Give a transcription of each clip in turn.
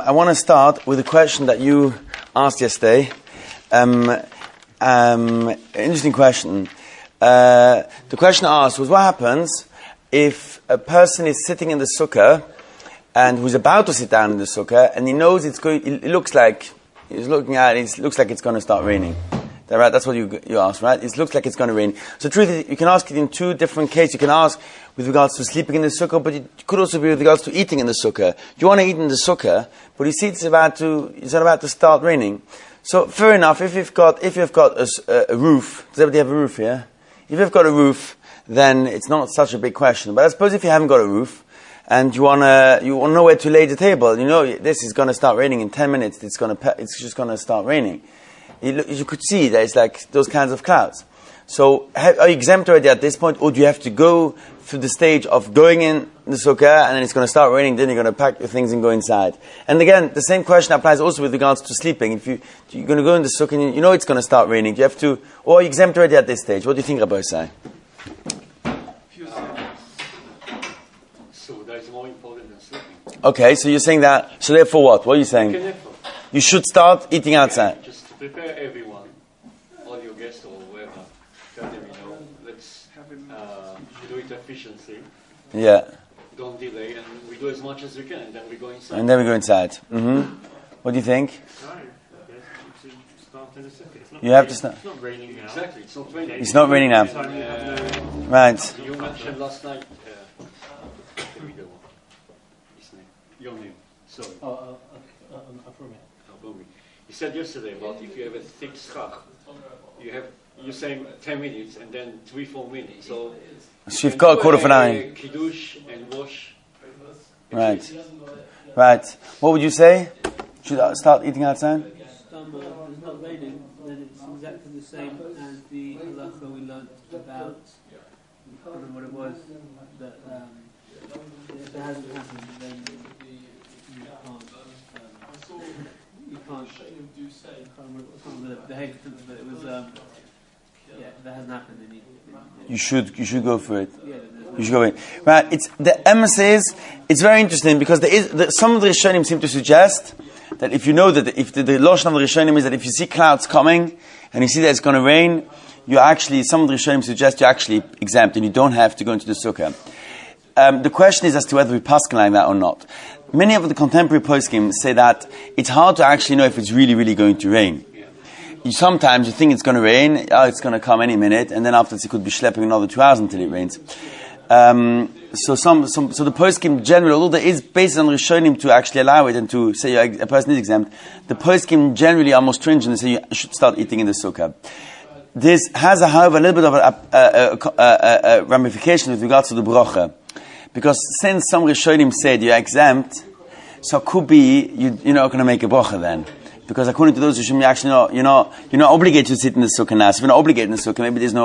I want to start with a question that you asked yesterday. Interesting question. The question asked was, what happens if a person is sitting in the sukkah and who's about to sit down in the sukkah and he knows it looks like he's looking at it, it looks like it's going to start raining. Right? That's what you asked, right? It looks like it's going to rain. So the truth is, you can ask it in two different cases. You can ask with regards to sleeping in the sukkah, but it could also be with regards to eating in the sukkah. You want to eat in the sukkah, but you see it's about to start raining. So fair enough, if you've got a roof, does everybody have a roof here? If you've got a roof, then it's not such a big question. But I suppose if you haven't got a roof, and you want to know where to lay the table, you know this is going to start raining in 10 minutes, it's just going to start raining. You could see there's like those kinds of clouds. So are you exempt already at this point, or do you have to go through the stage of going in the sukkah and then it's going to start raining, then you're going to pack your things and go inside? And again, the same question applies also with regards to sleeping. If you're going to go in the sukkah and you know it's going to start raining, do you have to, or are you exempt already at this stage? What do you think, Rabbi Isai? So that is more important than sleeping. Okay, so you're saying that, so therefore what? What are you saying? You should start eating outside. Just to prepare everyone, all your guests or whoever, tell them, let's do it efficiently. Yeah. Don't delay, and we do as much as we can, and then we go inside. Mm-hmm. What do you think? You have to start. It's not raining now. Exactly, it's not raining. It's not raining now. Right. You mentioned last night. Here we go. His name. Your name. Sorry. You said yesterday about if you have a thick schach, you're saying 10 minutes and then 3-4 minutes. So you've got a quarter of an hour. Kiddush and wash. Right. What would you say? Should I start eating outside? It's not raining, then it's exactly the same as the halacha we learned about, I don't know what it was, that if it hasn't happened, then you can't the hextons, but it was, if that hasn't happened, then you should go for it. Yeah, you should go for it. Right, the emes is, it's very interesting because some of the Rishonim seem to suggest that if you know that if the Lashon of the Rishonim is that if you see clouds coming and you see that it's going to rain, some of the Rishonim suggest you're actually exempt and you don't have to go into the sukkah. The question is as to whether we paskin like that or not. Many of the contemporary poskim say that it's hard to actually know if it's really, really going to rain. Sometimes you think it's going to rain, it's going to come any minute, and then afterwards it could be schlepping another 2 hours until it rains. So the poskim generally, although there is basis on Rishonim to actually allow it and to say a person is exempt, the poskim generally are more stringent and say you should start eating in the sukkah. This has, however, a little bit of a ramification with regards to the bracha. Because since some Rishonim said you're exempt, so it could be you're not going to make a bracha then. Because according to those Rishonim, you're not obligated to sit in the sukkah now. So if you're not obligated in the sukkah, maybe there's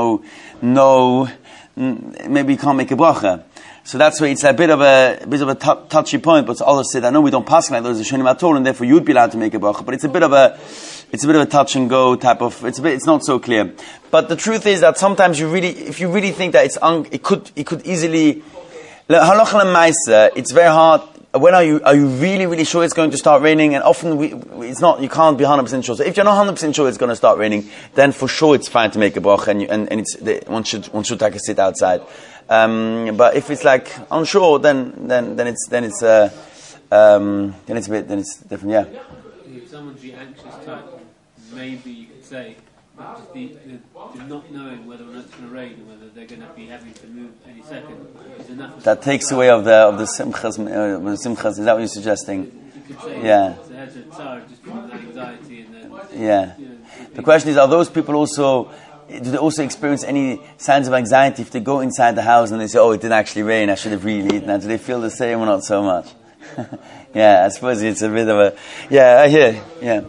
maybe you can't make a bracha. So that's why it's a bit of a touchy point. But others said, I know we don't pass like those Rishonim at all, and therefore you'd be allowed to make a bracha. But it's a bit of a touch and go type of. It's not so clear. But the truth is that sometimes if you really think that it could easily. Halacha l'maisa, it's very hard. When are you really, really sure it's going to start raining? And often it's not. You can't be 100% sure. So if you're not 100% sure it's going to start raining, then for sure it's fine to make a bracha, one should take a sit outside. But if it's like unsure, then it's different. Yeah. If someone's the anxious type, maybe you could say just the not knowing whether or not it's going to rain and whether they're going to be having to move any second is enough. That takes away of the simchas. Is that what you're suggesting? You could say, yeah. So it has a tsar just because of anxiety and then. Yeah. The question is, are those people also? Do they also experience any signs of anxiety if they go inside the house and they say, "Oh, it didn't actually rain. I should have really eaten." Do they feel the same or not so much? Yeah, I suppose it's a bit of a. Yeah, I hear. Yeah.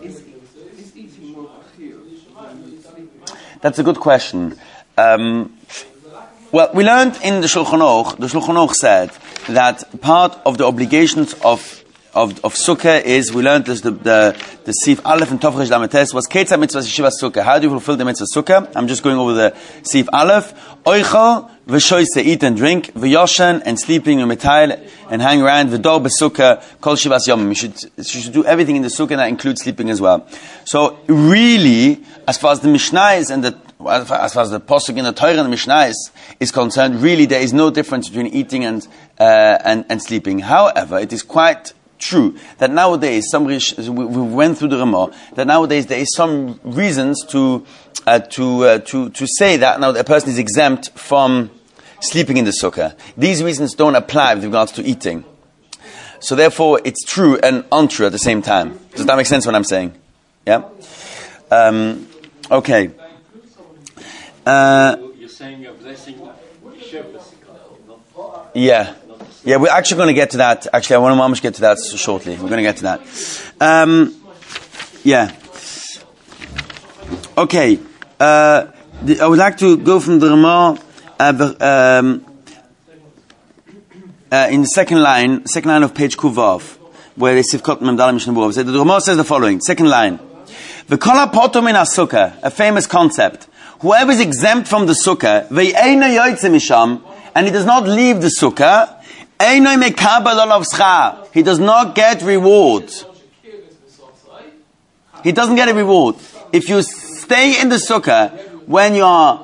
That's a good question. Well, we learned in the Shulchan Aruch said that part of the obligations of Sukkah is, we learned this, the Sif Aleph and Tovchesh Lametes was Ketzah Mitzvah Yeshiva Sukkah. How do you fulfill the Mitzvah Sukkah? I'm just going over the Sif Aleph. Oichel v'shoyse, eat and drink, v'yoshen, and sleeping, v'metayel, and hang around, v'dor b'sukkah, kol shivas yomim. You should do everything in the sukkah, and that includes sleeping as well. So really, as far as the Mishnah is, and as far as the Pasuk in the Torah and the Mishnah is concerned, really there is no difference between eating and sleeping. However, it is quite true that nowadays, we went through the Ramah, that nowadays there is some reasons to say that now a person is exempt from sleeping in the sukkah. These reasons don't apply with regards to eating. So therefore, it's true and untrue at the same time. Does that make sense what I'm saying? Yeah? Okay. You're saying a blessing yeah. Yeah, we're actually going to get to that. Actually, I want to get to that shortly. We're going to get to that. Yeah. Okay. I would like to go from the Ramah in the second line of page Kuvav, where they Sivkot Memdal Mishnah B'Rav. The Ramah says the following, second line. V'kol ha'potum min ha'sukkah, a famous concept. Whoever is exempt from the sukkah, ve'eino yoytze misham, and he does not leave the sukkah, eino mekabel olav schar, he does not get reward. He doesn't get a reward. If you stay in the sukkah when you are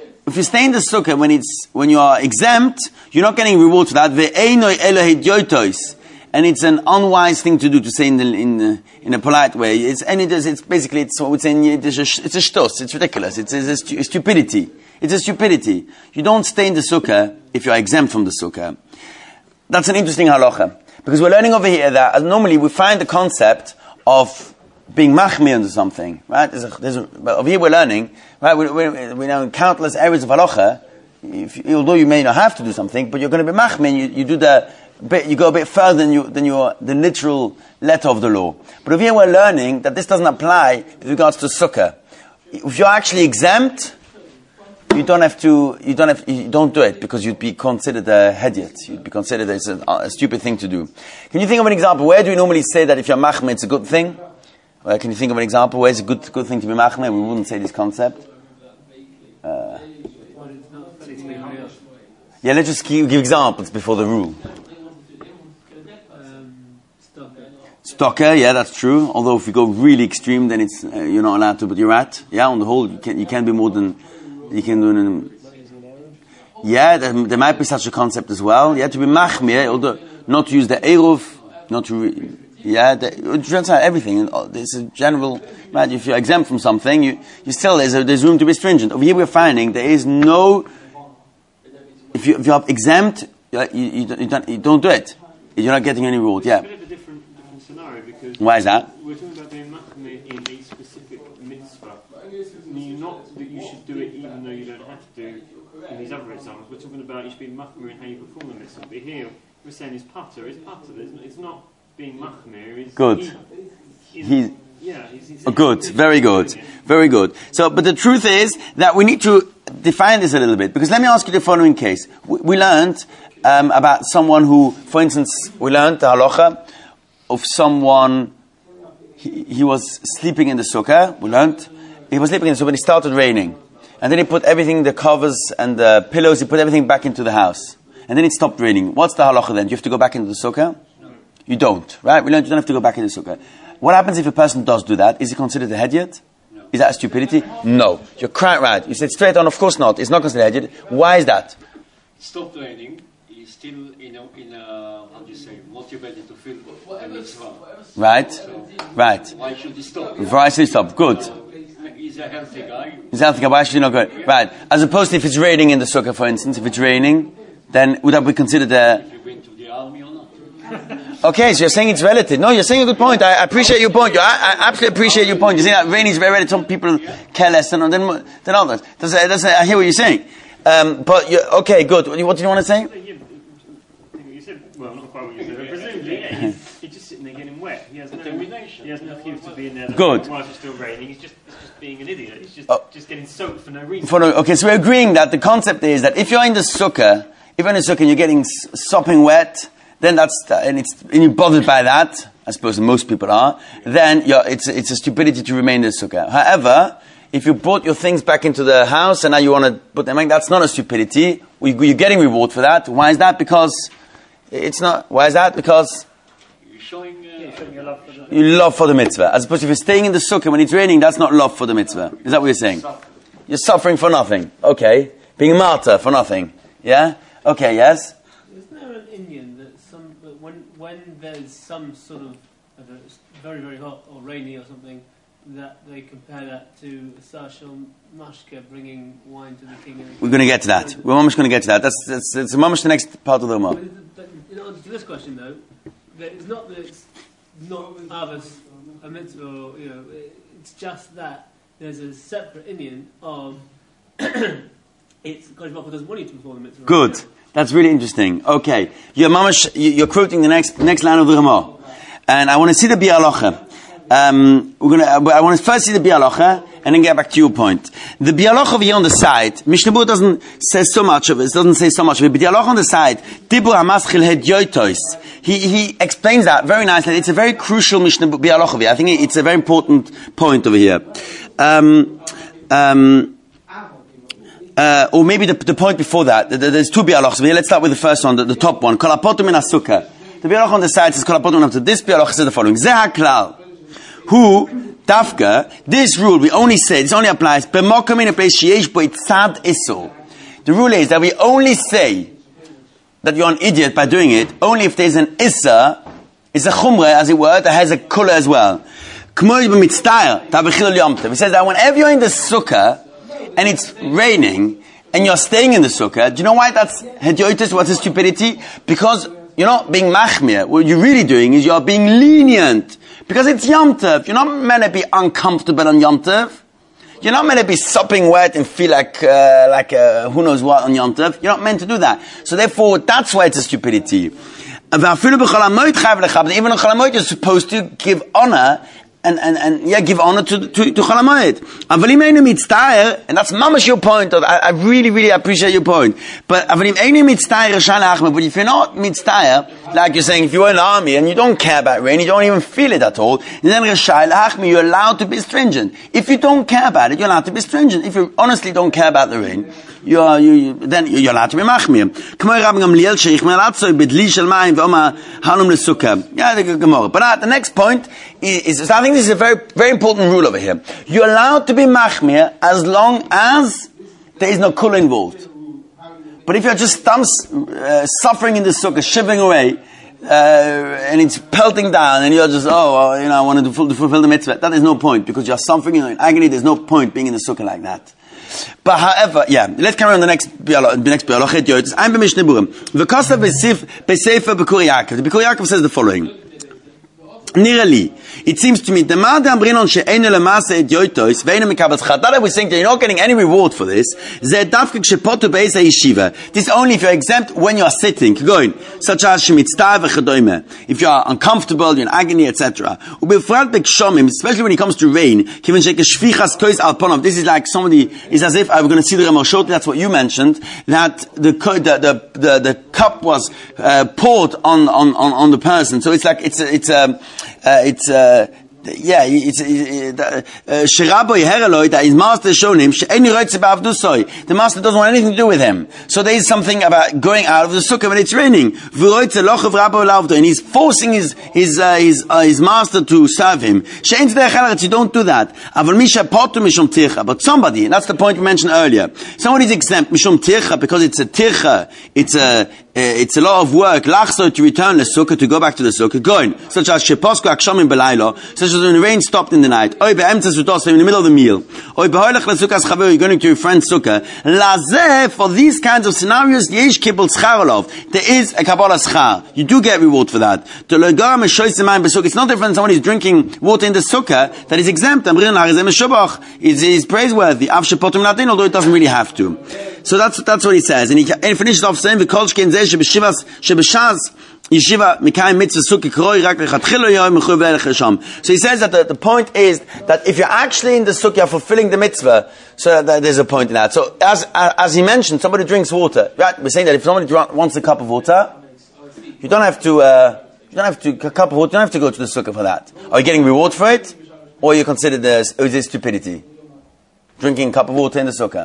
exempt, you're not getting reward for that. Ve'eino elohid yoytois. And it's an unwise thing to do, to say in a polite way. It's what we're saying, it's a shtos, it's ridiculous, it's a stupidity. It's a stupidity. You don't stay in the sukkah if you are exempt from the sukkah. That's an interesting halacha. Because we're learning over here that normally we find the concept of being machmir into something, right? But over here we're learning, right? We know in countless areas of halacha, although you may not have to do something, but you're going to be machmir, you go a bit further than the literal letter of the law. But over here we're learning that this doesn't apply with regards to sukkah. If you're actually exempt, you don't do it because you'd be considered a hediot. You'd be considered it's a stupid thing to do. Can you think of an example? Where do we normally say that if you're machmir, it's a good thing? Can you think of an example where it's a good thing to be machmir? We wouldn't say this concept. Yeah, let's just give examples before the rule. Stocker, yeah, that's true. Although if you go really extreme, then it's you're not allowed to. But you're at, yeah. On the whole, you can be more than you can do. Yeah, there might be such a concept as well. Yeah, to be machmir, although not to use the eruv, not to. It turns out everything. There's a general. Right, if you're exempt from something, you still there's room to be stringent. Over here, we're finding there is no. If you're exempt, you don't do it. You're not getting any reward. Yeah. Why is that? We're talking about being machmir in a specific mitzvah. Not that you should do it even though you don't have to in these other examples. We're talking about you should be machmir in how you perform the mitzvah. But here, we're saying it's pater. It's not being machmir. It's good. He's good. Very good. Very good. So, but the truth is that we need to define this a little bit. Because let me ask you the following case. We learned about someone who, for instance, we learned the halacha of someone, he was sleeping in the sukkah, we learned. He was sleeping in the sukkah, and it started raining. And then he put everything, the covers and the pillows, he put everything back into the house. And then it stopped raining. What's the halacha then? Do you have to go back into the sukkah? No. You don't, right? We learned you don't have to go back into the sukkah. What happens if a person does do that? Is he considered a hediot? No. Is that a stupidity? No. You're quite right. You said straight on, of course not. It's not considered a hediot. Why is that? It stopped raining. He's still in a how do you say, motivated to feel the mitzvah. Right. So, right. Why should he stop? Why should he stop? Good. He's a healthy guy. He's a healthy guy. Why should he not go? Right. As opposed to if it's raining in the sukkah, for instance, if it's raining, then would that be considered a... If you went to the army or not? Okay, so you're saying it's relative. No, you're saying a good point. I appreciate your point. I absolutely appreciate your point. You're saying that raining is very relative. Some people care less than others. I hear what you're saying. Okay, good. What do you want to say? Well, not quite what you said. Presumably, he's just sitting there getting wet. He has no excuse to be in there. Good. While it's still raining, he's just being an idiot. He's just getting soaked for no reason. Okay, so we're agreeing that the concept is that if you're in the sukkah, and you're getting sopping wet, then and you're bothered by that, I suppose most people are, then it's a stupidity to remain in the sukkah. However, if you brought your things back into the house and now you want to put them back, that's not a stupidity. You're getting reward for that. Why is that? Because it's not. Why is that? Because You're showing your love for the you love for the mitzvah. As opposed to if you're staying in the sukkah when it's raining, that's not love for the mitzvah. Is that what you're saying? You're suffering for nothing. Okay. Being a martyr for nothing. Yeah? Okay, yes? Isn't there an Indian that when there's some sort of, I don't know, it's very, very hot or rainy or something, that they compare that to Sashal Mashke bringing wine to the king? We're going to get to that. We're almost going to get to that. That's almost the next part of the Gemara. But in answer to this question, though, that it's not that it's not Avos a mitzvah, or, it's just that there's a separate Indian of it's Kodesh Baruch Hu doesn't want you to perform the mitzvah. Good. That's really interesting. Okay. You're quoting the next line of the Gemara. And I want to see the Bialocha. I want to first see the Bialocha and then get back to your point. The Bialocha over here on the side, Mishnah Berurah doesn't say so much of it, but the Bialocha on the side, Dibur HaMaschil Hedyotos, he explains that very nicely. It's a very crucial Mishnah Bialocha over here. I think it's a very important point over here. Or maybe the point before that. There's two Bialochas. Let's start with the first one, the top one. Kol hapoter min hasukah. The Bialoch on the side says Kol hapoter min hasukah. This Bialoch says the following. Zeh haklal. Who, Dafka, this rule we only say, this only applies, b'mokom in a place sheyesh bo tzad isur. The rule is that we only say that you're an idiot by doing it, only if there's an isur, it's a chumrah, as it were, that has a color as well. K'moy b'mitztayr, ta'bechil yomtev. He says that whenever you're in the sukkah, and it's raining, and you're staying in the sukkah, do you know why that's hedyotis, what's the stupidity? Because you're not being machmir. What you're really doing is you're being lenient. Because it's Yom Tov. You're not meant to be uncomfortable on Yom Tov. You're not meant to be sopping wet and feel like who knows what on Yom Tov. You're not meant to do that. So therefore, that's why it's a stupidity. Even on Chol HaMoed, you're supposed to give honor and give honor to Chol HaMoed. And that's mamash your point. I really, really appreciate your point. But if you're not mitztayer, like you're saying, if you're in the army and you don't care about rain, you don't even feel it at all, then you're allowed to be stringent. If you don't care about it, you're allowed to be stringent. If you honestly don't care about the rain, then you're allowed to be machmir. Yeah, the Gemara. But the next point is I think this is a very, very important rule over here. You're allowed to be machmir as long as there is no kula involved. But if you're just suffering in the sukkah, shivering away, and it's pelting down, and you're just, I want to fulfill the mitzvah, that is no point, because you're suffering in agony, there's no point being in the sukkah like that. But however, let's carry on the next Bialoch. I'm b'Mishnah Berurah. V'kosav b'Sefer B'Kur Yaakov. The B'Kur Yaakov says the following. Nearly, it seems to me, that we're saying that you're not getting any reward for this. This only if you're exempt when you're sitting, going, such as if you are uncomfortable, you're in agony, etc. Especially when it comes to rain, this is like somebody is as if I'm going to see the Ramah shortly. That's what you mentioned, that the cup was poured on the person. So it's like his master shown him the master doesn't want anything to do with him, so there is something about going out of the sukkah when it's raining, and he's forcing his master to serve him. You don't do that. But somebody, and that's the point we mentioned earlier, somebody's exempt because it's a tircha, it's a lot of work, lachso, to return the sukkah, to go back to the sukkah, going, such as sheposko akshamim belaylo, such as when the rain stopped in the night, in the middle of the meal, you're going to your friend's sukkah, for these kinds of scenarios, there is a kabbalah schar. You do get reward for that. It's not different than someone who's drinking water in the sukkah that is exempt. Is praiseworthy, although it doesn't really have to. So that's what he says. And he finishes off saying, Yeshiva Mikayim Mitzvah Sukkah Kroi Rak Lechatchilo Yom Mechuv Lechem. So he says that the point is that if you're actually in the sukkah fulfilling the mitzvah, so that there's a point in that. So as he mentioned, somebody drinks water. Right? We're saying that if somebody wants a cup of water, you don't have to a cup of water. You don't have to go to the sukkah for that. Are you getting reward for it, or you consider is it stupidity? drinking a cup of water in the sukkah?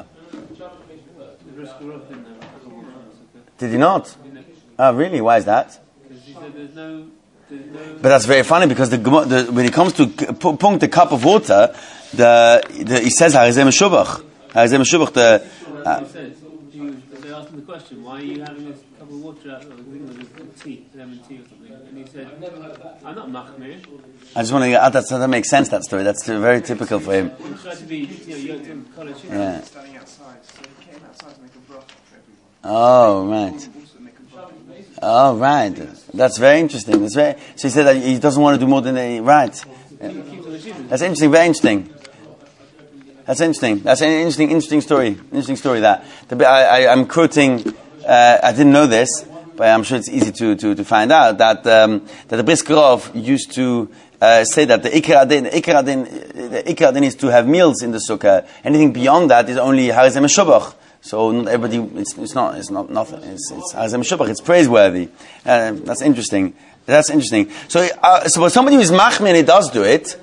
Did he not? Oh, really? Why is that? Because he said there's no. But that's very funny because when it comes to punkt the cup of water, he says Harizeh Meshubach. Harizeh Meshubach. They asked him the question, why are you having this cup of water out of tea, lemon tea or something? And he said, I'm not machmir. I just want to add that makes sense, that story. That's very typical for him. He tried to be, yoked in college. Yeah. Standing outside, so he came outside to make a bracha for everyone. Oh, right. Oh, right. That's very interesting. So he said that he doesn't want to do more than right. Yeah. That's interesting, very interesting. That's interesting. That's an interesting story. Interesting story that. I'm quoting, I didn't know this, but I'm sure it's easy to find out, that the Brisker Rov used to say that the Ikar Adin is to have meals in the sukkah. Anything beyond that is only Harizeh Meshubach. So not everybody, it's not nothing. It's Harizeh Meshubach. It's praiseworthy. That's interesting. So somebody who's machmir and he does do it,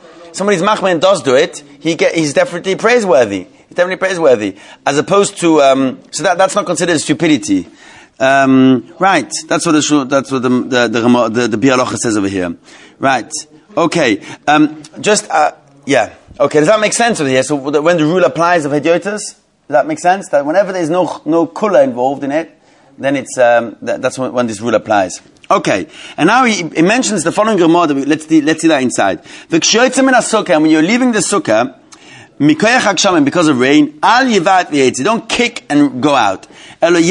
he's definitely praiseworthy. He's definitely praiseworthy. As opposed to, so that's not considered stupidity. Right. That's what the Biur Halacha says over here. Right. Okay. Yeah. Okay. Does that make sense over here? So when the rule applies of Hedyotas, does that make sense? That whenever there's no kula involved in it, then it's, that's when this rule applies. Okay, and now he mentions the following Gemara. Let's see that inside. When you're leaving the sukkah, because of rain, don't kick and go out. Go out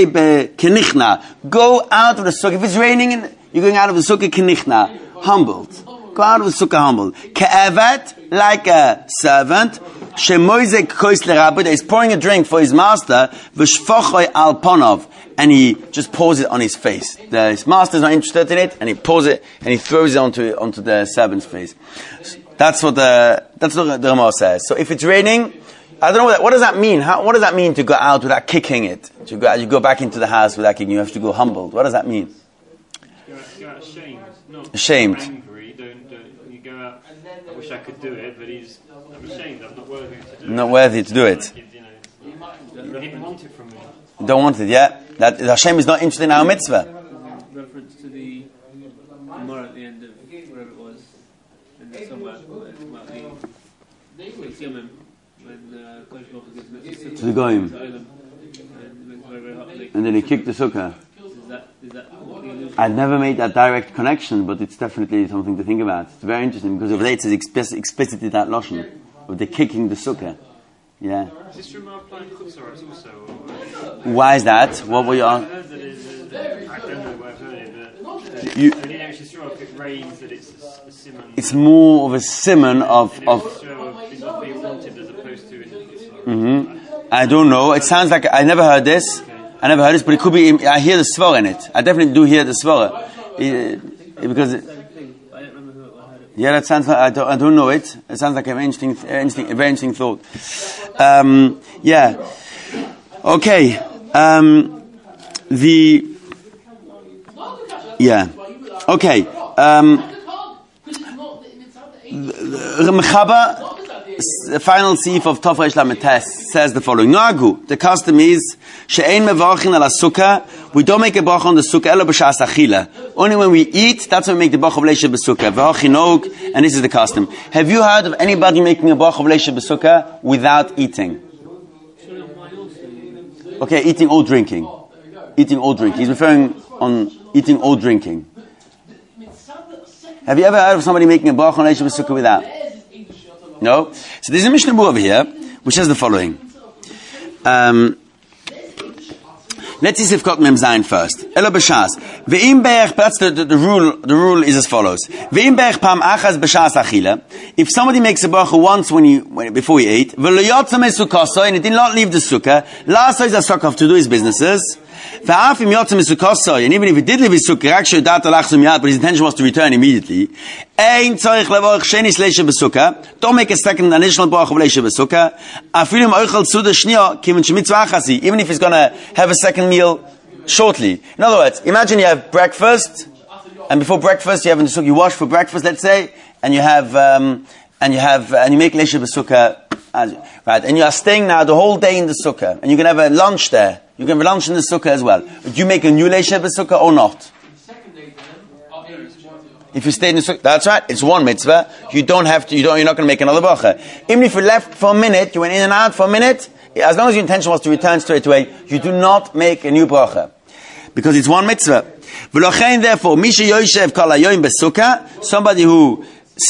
of the sukkah. If it's raining, you're going out of the sukkah kenichna, humbled. Go out of the sukkah humbled. Ke'evet, like a servant. That is pouring a drink for his master. Al ponov. And he just pours it on his face. His master's not interested in it, and he pours it and he throws it onto the servant's face. That's what the Ramah says. So if it's raining, I don't know what does that mean. What does that mean to go out without kicking it? You go back into the house without kicking. You have to go humbled. What does that mean? You're out ashamed. Not ashamed. Angry. Don't. You go out. I wish I could do it, but I'm ashamed. I'm not worthy to do it. Not worthy to do it. He didn't want it from me. Don't want it, yeah? That Hashem is not interested in our mitzvah. Reference to the Gemara at the end of wherever it was, and somewhere about the Yomim, when Kosh Baruch gives mitzvah to the Goyim, and then he kicked the sukkah. Is that I've never made that direct connection, but it's definitely something to think about. It's very interesting because over there it says explicitly that lashon of the kicking the sukkah. Yeah. Is this from our applying Chutzaros also? Why is that? What were you on? I don't know where I've heard it, but only actually sure if it rains that it's a simon. It's more of a simon of It's not being wanted as opposed to in the I don't know. It sounds like I never heard this. But it could be. I hear the svara in it. I definitely do hear the svara because. Yeah, that sounds like I don't know it. It sounds like a very interesting thought. Yeah. Okay. Okay. Mechaba, the final seif of Tov Reish Lamed Tes says the following: Nagu, the custom is she'ein mevarchin ala sukkah. We don't make a bracha on the sukkah ela b'shas achila. Only when we eat, that's when we make the bracha of leisha b'sukkah. V'achinog, and this is the custom. Have you heard of anybody making a bracha of leisha b'sukkah without eating? Okay, eating or drinking. Eating or drinking. He's referring on eating or drinking. Have you ever heard of somebody making a bracha on leisha b'sukkah without? No? So there's a Mishnah Berurah over here, which says the following. Let's see Sifkot Mem Zayin first. Elo b'shas. Ve'im be'ech, that's the rule is as follows. Ve'im be'ech pam achaz b'shas achila. If somebody makes a bracha once before he ate, ve'lo yotza mesukaso, and he did not leave the sukkah, la'asa is a sukkah to do his businesses, ve'afim yotza mesukaso, and even if he did leave his sukkah, actually dat alachzum yad, but his intention was to return immediately, ein tzorich levorach shenis leisha b'sukkah, don't make a second additional bracha of leisha b'sukkah, afilim oichel suda shniya, kiven shemitzvah achasi, even if he's gonna have a second meal shortly. In other words, imagine you have breakfast, and before breakfast you have in the sukkah, you wash for breakfast, let's say, and you make leisha b'sukkah Right, and you are staying now the whole day in the sukkah, and you can have a lunch there. You can have a lunch in the sukkah as well. Do you make a new leisha b'sukkah or not? If you stay in the sukkah, that's right. It's one mitzvah. You don't have to. You're not going to make another bracha. Even if you left for a minute, you went in and out for a minute. As long as your intention was to return straight away, you do not make a new bracha because it's one mitzvah. V'lochein, therefore, misha yoshev kol hayoyim b'sukkah, somebody who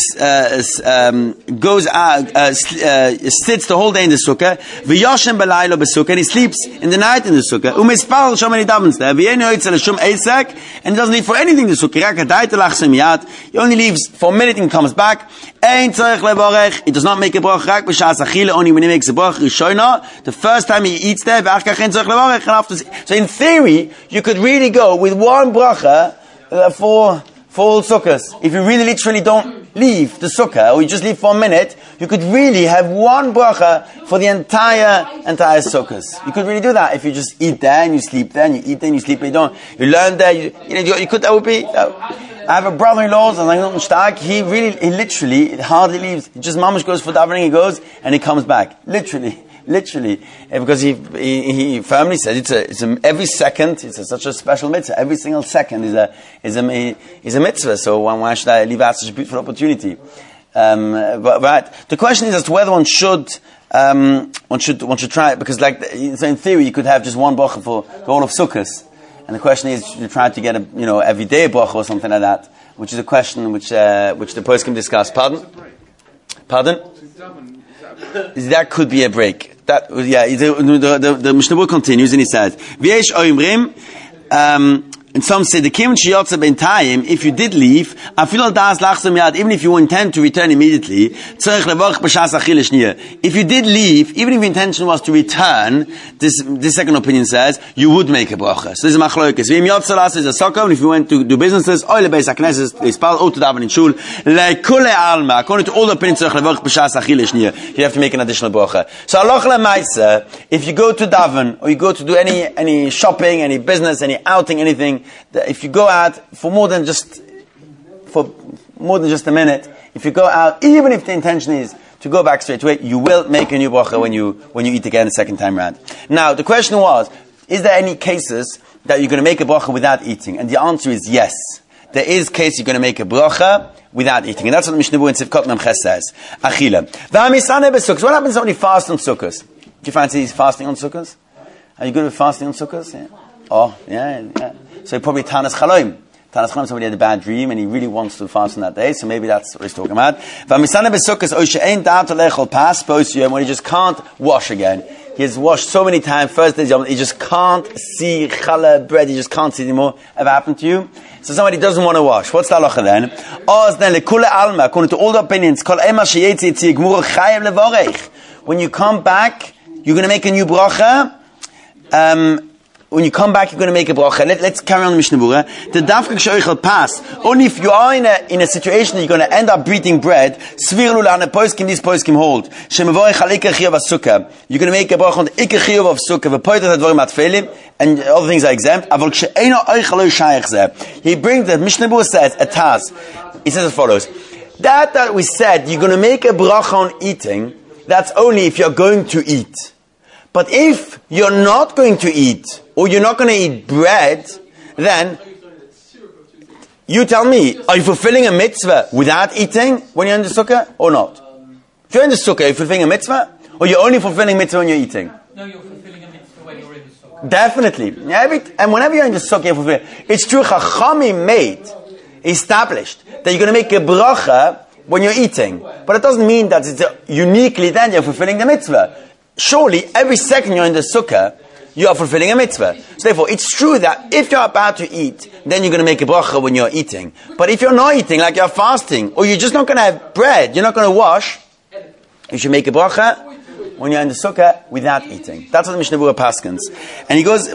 goes out, sits the whole day in the sukkah, v'yoshem b'laylo b'sukkah, and he sleeps in the night in the sukkah, u'mispal shom and he davens there, v'yen yoytzel shum eitzek, and he doesn't leave for anything in the sukkah, rak hadayt lachsem yad, he only leaves for a minute and comes back, ein tzorech levorech, he does not make a bracha, rak b'shas achile, only when he makes a bracha, rishona, the first time he eats there, v'achkach ein tzorech levorech, and after, so in theory, you could really go with one bracha, for all sukkahs. If you really literally don't leave the sukkah, or you just leave for a minute, you could really have one bracha for the entire sukkahs. You could really do that if you just eat there and you sleep there, and you eat there and you sleep there. You learn there. You could. That would be. I have a brother-in-law, he literally hardly leaves. He just mamash goes for davening, he goes and he comes back. Literally, because he firmly says it's every second. It's such a special mitzvah. Every single second is a mitzvah. So why should I leave out such a beautiful opportunity? But the question is as to whether one should try it, because so in theory you could have just one bracha for all of Sukkot. And the question is, you try to get a everyday bracha or something like that, which is a question which the post can discuss. Pardon? That could be a break. The Mishnah Berurah continues and he says, "V'yesh oimrim." And some say the kim sheyotze b'intayim. If you did leave, afil das lachsem yad, even if you intend to return immediately, tzorich levorach b'shas achile shniya. If you did leave, even if your intention was to return, this second opinion says you would make a bracha. So this is machlokes. V'im yotze las is a sokah, and if you went to do businesses, oile beis hakneses, ispal or to daven in shul, lekule alma. According to all the opinions, tzorich levorach b'shas achile shniya. You have to make an additional bracha. So halacha lemaisa, if you go to daven or you go to do any shopping, any business, any outing, anything. If you go out for more than just a minute, if you go out, even if the intention is to go back straight away, you will make a new bracha when you eat again the second time round. Now, the question was, is there any cases that you're going to make a bracha without eating? And the answer is yes. There is case you're going to make a bracha without eating. And that's what the Mishnah Berurah in Sivkot Memches says. Achila. What happens when you fast on Sukkot? Do you fancy fasting on Sukkot? Are you good with fasting on Sukkot? Yeah. Oh, yeah. So probably Tanas Chaloim. Somebody had a bad dream and he really wants to fast on that day, so maybe that's what he's talking about. When he just can't wash again. He has washed so many times, first day, he just can't see challah, bread, he just can't see anymore. Ever happened to you? So somebody doesn't want to wash. What's the halacha then? According to all the opinions, when you come back, you're going to make a new bracha. When you come back, you're going to make a bracha. Let's carry on the Mishnah Berurah. The dafka k'shoichel pass. Only if you are in a situation that you're going to end up breathing bread, svir lula, and this poskim hold. Shemevorech al ikar chiyuv sukkah. You're going to make a bracha on the ikar chiyuv of sukkah. V'poitat advarim atfelim, and other things are exempt. Avol k'she'eino oichel lo shayach zeh. He brings the Mishnah Berurah says a taz. He says as follows: that we said you're going to make a bracha on eating. That's only if you're going to eat. But if you're not going to eat, or you're not going to eat bread, then you tell me, are you fulfilling a mitzvah without eating when you're in the sukkah, or not? If you're in the sukkah, are you fulfilling a mitzvah, or you're only fulfilling a mitzvah when you're eating? No, you're fulfilling a mitzvah when you're in the sukkah. Definitely. And whenever you're in the sukkah, you're fulfilling. It's true, Chachamim established that you're going to make a bracha when you're eating. But it doesn't mean that it's uniquely then you're fulfilling the mitzvah. Surely, every second you're in the sukkah, you are fulfilling a mitzvah. So therefore, it's true that if you're about to eat, then you're going to make a bracha when you're eating. But if you're not eating, like you're fasting, or you're just not going to have bread, you're not going to wash, you should make a bracha when you're in the sukkah without eating. That's what the Mishnah Berurah paskins. And he goes,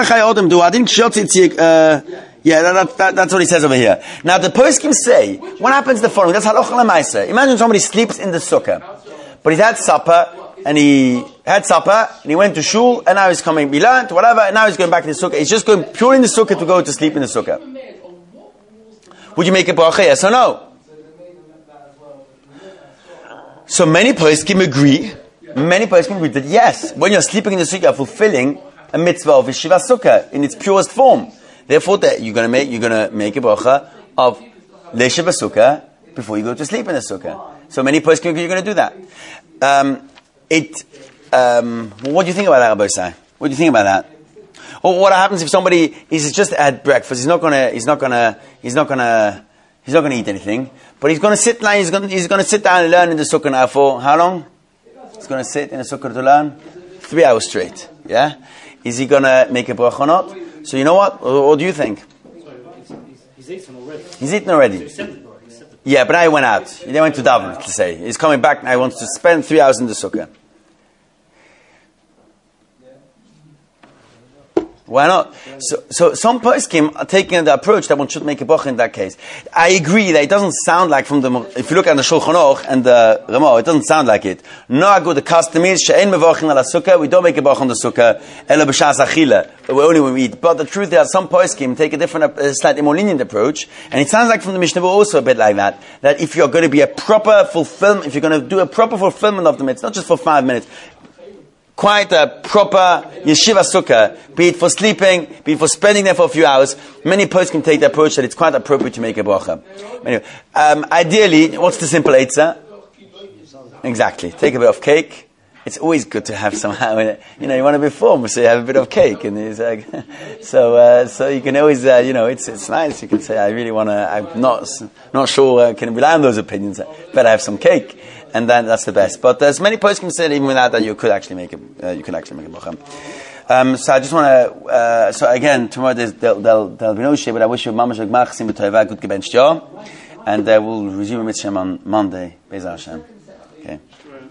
that's what he says over here. Now the poskim say, what happens the following? That's halacha l'maaseh. Imagine somebody sleeps in the sukkah, but he's had supper, and he went to shul, and now he's coming, he learned, whatever, and now he's going back to the sukkah. He's just going purely in the sukkah to go to sleep in the sukkah. Would you make a bracha, yes or no? So many poskim agree Many poskim agree that yes, when you're sleeping in the sukkah, you're fulfilling a mitzvah of Yeshiva Sukkah in its purest form. Therefore, that you're going to make a bracha of Yeshiva Sukkah before you go to sleep in the sukkah. So many poskim agree you're going to do that. What do you think about that, Rabbi Sai? What do you think about that? Or what happens if somebody is just had breakfast? He's not gonna eat anything, but he's gonna sit down. He's gonna sit down and learn in the sukkah now for how long? He's gonna sit in the sukkah to learn 3 hours straight. Yeah, is he gonna make a bracha or not? So you know what? What do you think? He's eaten already. He's eaten already. Yeah, but now he went out. He went to daven, to say. He's coming back now. He wants to spend 3 hours in the sukkah. Why not? So some poskim are taking the approach that one should make a bracha in that case. I agree that it doesn't sound like from the, if you look at the Shulchan Aruch and the Ramah, it doesn't sound like it. No good, the custom is, she'en mevachin ala sukkah, we don't make a bracha on the sukkah, ela b'shas achila, only when we eat. But the truth is that some poskim take a different, slightly more lenient approach, and it sounds like from the Mishnah also a bit like that if you're going to be a proper fulfillment, if you're going to do a proper fulfillment of the mitzvah, not just for 5 minutes, quite a proper yeshiva sukkah, be it for sleeping, be it for spending there for a few hours. Many poets can take the approach that it's quite appropriate to make a bracha. Anyway, ideally, what's the simple eitzah? Exactly. Take a bit of cake. It's always good to have somehow in it. You want to be formal, so you have a bit of cake, and it's like, so you can always, it's nice. You can say, I really want to. I'm not sure I can rely on those opinions. Better have some cake. And then that's the best. But there's many poets can say even without that you could actually make a bracha. So I just want to. So again, tomorrow there'll be no share, but I wish you mamash gmach sim b'toeva good gebencht, and we'll resume with Shem on Monday. Be'ez Hashem. Okay.